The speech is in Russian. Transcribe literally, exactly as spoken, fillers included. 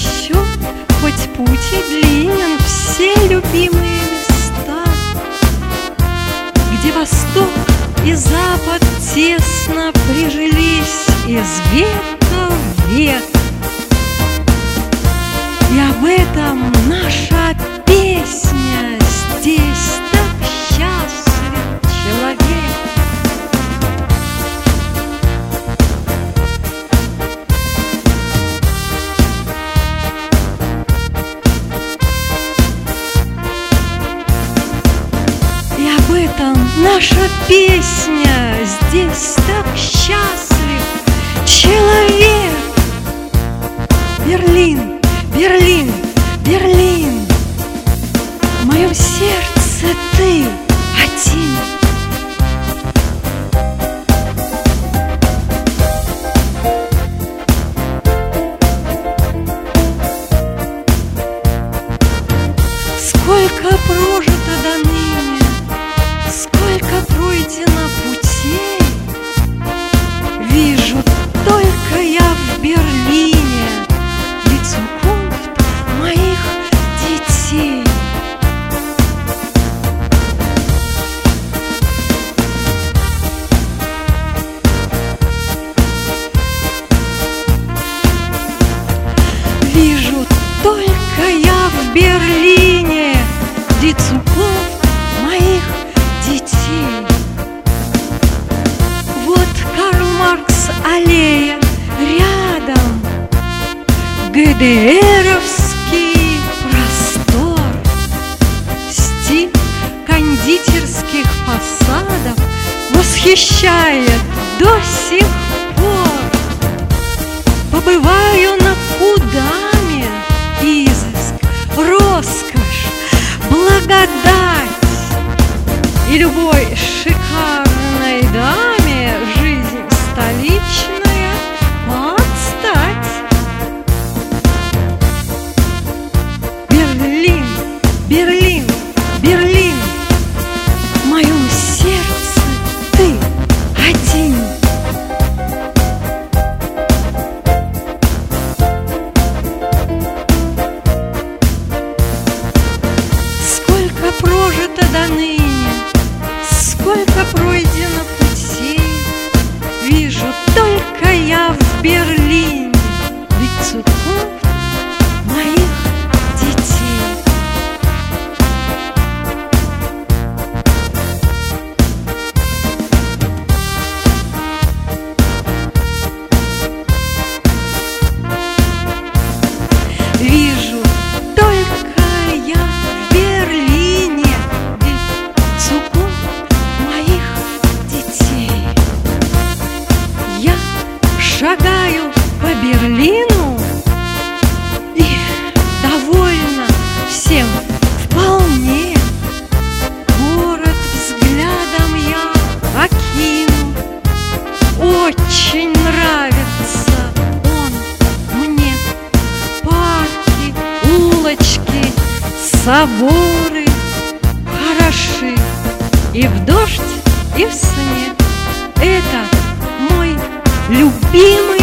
еще, хоть путь и длинен, все любимые места, где восток и запад тесно прижились из века в век. И об этом наша песня. Здесь так счастлив человек. И об этом наша песня. Здесь так счастлив человек. Берлин, Берлин, Берлин, в моем сердце ты один. Сколько прожито до ныне, сколько пройдено путей, вижу только я в Берлине Zukunft моих детей. Вижу только я в Берлине die Zukunft моих детей. Вот Карл Маркс аллея рядом, ГДРовский простор, стиль кондитерских фасадов восхищает до сих пор. Побываю на Кудаме, изыск, роскошь, благодать, и любой шикарной даме жизнь столичная подстать. Берлин, Берлин, Берлин, в моем сердце ты один. Сколько прожито до ныне, сколько пройдено путей, вижу только я в Берлине ведь Zukunft моих детей. Вижу только я в Берлине ведь Zukunft моих детей. Я шагаю по Берлину и довольна всем вполне. Город взглядом я окину, очень нравится он мне. Парки, улочки, соборы хороши и в дождь, и в снег. Это мой любимый